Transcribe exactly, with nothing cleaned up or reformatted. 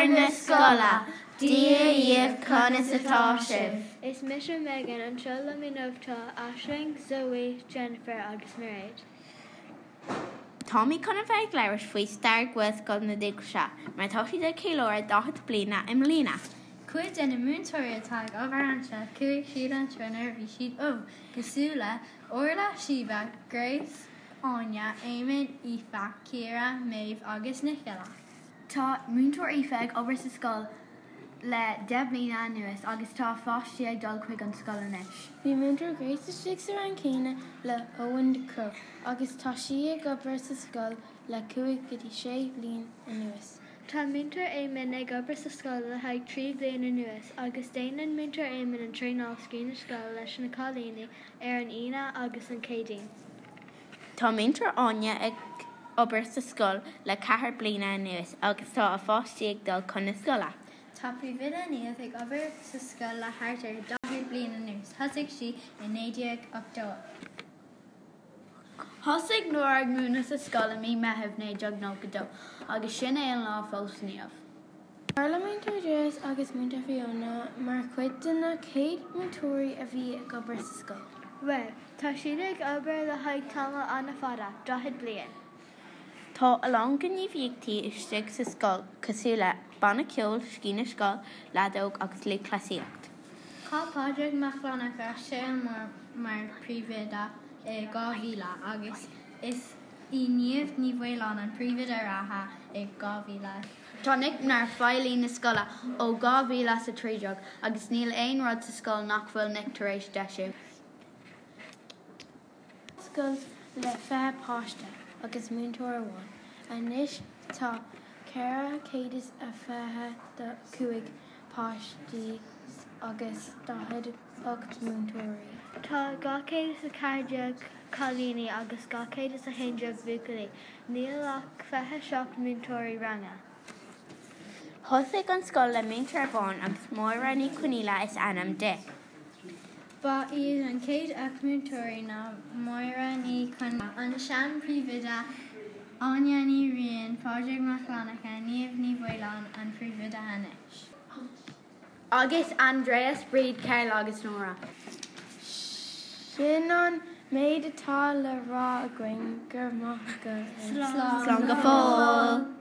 Fear na scola, dia iad conas atá sibh. Is Misha Megan an seola mí nómhtá Aisling, Zoe, Jennifer agus Mairead. Tommy chuna bheith leiris faoi stair gwas go na dig se, mar tá si de céileoir dachat bliana im lína. Cuid in na múntóir atá ábharanse cuaigh siad an trenar bhí siad ó cosúla orla Siva, Grace, Anya, Éimean, Aoife, Ciara, Maeve agus Nicola. Tá múntóir Aoifeag obair sa scoil le de bliana nuas agus tá fáistí ag dul chuig an scoil inis. Bhí múntóir Grace is ar an céine le Owen de Crow, agus tá si ag obair sa scoil le cuaig go dtí sé bliain anuas. Tá múntóir Éimean ag obair sa scoil le haghaidh trí bliain anuas, agus déanann múntóir Éimean an tríná scrín na scoil leis na cáilíní ar an Ina agus an Céidín. Tá múntóir Anya ag obair sa scoil le cethir bliana anuas, agus tá a fáistí ag dul chun na scola. Tá privida níos ag obair sa scoil le hartar dahir bliana anuas, thosaigh si in éideag octó. Thosaigh nuair ag múna sa scoil mí methebh néideag nó go dó, agus sin é an lá fósníomh. Parliamentar Dres agus múnta Fiona mar chuid duna céad múntóirí a bhí ag obair sa scoil. Well, tá siad ag obair le haghaidh tama anna fada, dahad bliain. Tá a long gníomhíochtaí isteach sa scoil cosúla banna ceol scína scoil ledóg agus le clasaíocht. Cá Pádraig Maclánach ar sé mar mar privida i gá mhíle agus is i níomh ní bhfuilán an privida ratha i gá mhíle. Tá nic nar fáilí na scola ó gá mhíle sa trídeag agus níl aon rud sa scoil nach bhfuil nic tar éis deisiú. Scoil le feith páiste agus múntóir amháin, anis tá Cara céadas a feithe do cuaig páistí agus dahad ocht múntóirí. Tá gacéad a cardeag cáilíní agus gacéad a héideag bhuacalaí, níl ach feithe seacht múntóirí ranga. Thosaigh an scoil le múntóir bháin agus móra ní cuiníla is anam de. Ba iad an céad ach múntóirí ná móra ní chun an sean privida Anya ní rion Pádraig Maclánach a níomh ní bhfuilán an privida hanis. Agus Andreas Breed Carol agus Nora. Sin an méid atá le rá a gcuin gur maith go Slán Slán go fóil.